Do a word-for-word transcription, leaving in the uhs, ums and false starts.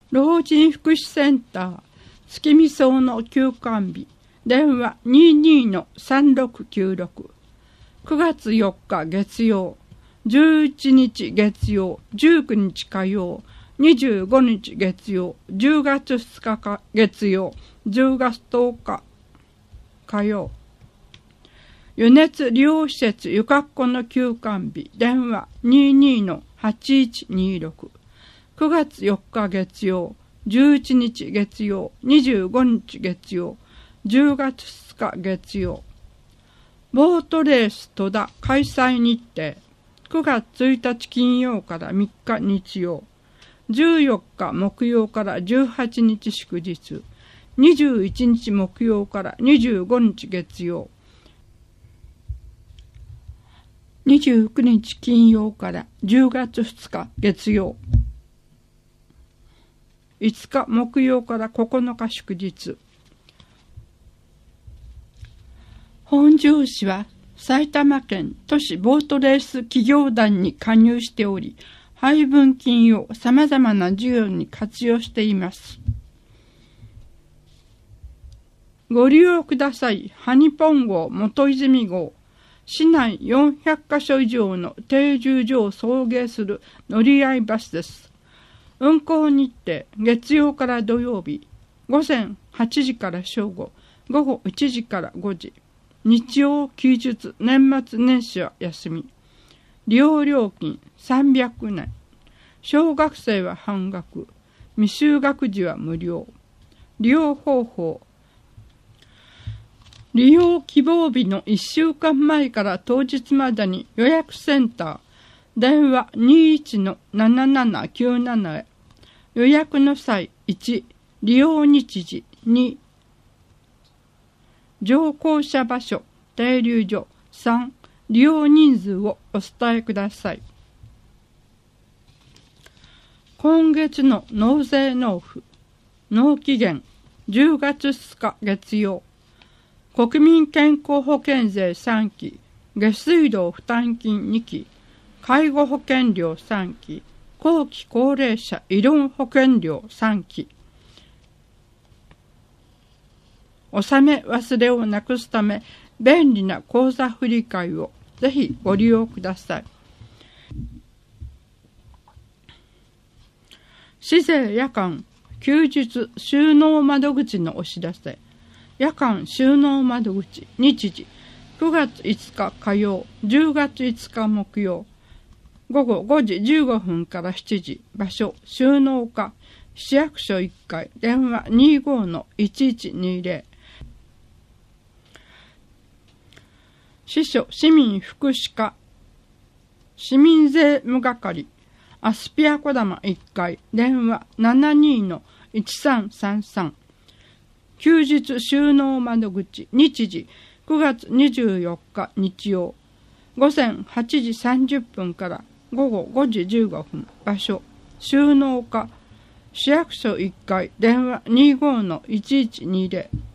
老人福祉センター月見荘の休館日、電話 にじゅうにのさんろくきゅうろく。くがつよっか月曜、じゅういちにち月曜、じゅうくにち火曜、にじゅうごにち月曜、じゅうがつふつかか月曜、じゅうがつとおか火曜。予熱利用施設ゆかっこの休館日、電話 にじゅうにのはちいちにろく。くがつよっか月曜、じゅういちにち月曜、にじゅうごにち月曜、じゅうがつふつか月曜。ボートレース戸田開催日程、くがつついたち金曜からみっか日曜、じゅうよっか木曜からじゅうはちにち祝日、にじゅういちにち木曜からにじゅうごにち月曜、にじゅうくにち金曜からじゅうがつふつか月曜、いつか木曜からここのか祝日。本庄市は埼玉県都市ボートレース企業団に加入しており、配分金を様々な事業に活用しています。ご利用ください。ハニポン号、元泉号。市内よんひゃっかしょ以上の停留所を送迎する乗り合いバスです。運行日程、月曜から土曜日、ごぜんはちじから正午、ごごいちじからごじ。日曜、休日、年末年始は休み。利用料金さんびゃくえん。小学生は半額。未就学児は無料。利用方法。利用希望日のいっしゅうかんまえから当日までに予約センター、電話 にじゅういちのななななきゅうなな へ。予約の際、いち、利用日時、に、乗降者場所、停留所、さん、利用人数をお伝えください。今月の納税納付、納期限、じゅうがつふつか月曜、国民健康保険税さんき、下水道負担金にき、介護保険料さんき、後期高齢者医療保険料さんき。納め忘れをなくすため、便利な口座振替をぜひご利用ください。市税夜間休日収納窓口のお知らせ。夜間収納窓口日時くがついつか火曜、じゅうがついつか木曜、ごごごじじゅうごふんからしちじ、場所収納課、市役所いっかい、電話 にじゅうごのいちいちにじゅう。市所市民福祉課、市民税務係、アスピア小玉いっかい、電話 ななにのいちさんさんさん。休日収納窓口日時くがつにじゅうよっか日曜、ごぜんはちじさんじゅっぷんからごごごじじゅうごふん、場所収納課、市役所いっかい、電話 にじゅうごのいちいちにじゅう。